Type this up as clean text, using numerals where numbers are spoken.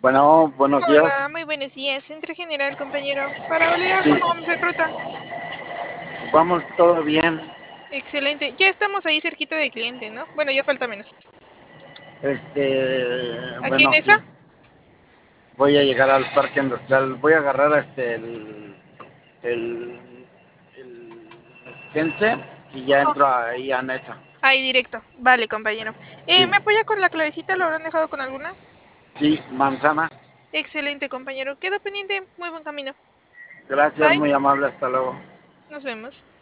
Bueno, buenos días. Hola, muy buenos días. Centro General, compañero. Para validar Sí, cómo vamos en ruta. vamos todo bien. Excelente. Ya estamos ahí cerquita del cliente, ¿no? Bueno, ya falta menos. ¿Aquí en Bueno, esa? sí. Voy a llegar al parque industrial. Voy a agarrar el, el Gense y ya Ajá. entro ahí a Nesa. Ahí directo. Vale, compañero. Sí, ¿Me apoya con la clavecita? ¿Lo habrán dejado con alguna? sí, manzana. Excelente, compañero. Quedo pendiente. Muy buen camino. Gracias, Bye. muy amable. Hasta luego. Nos vemos.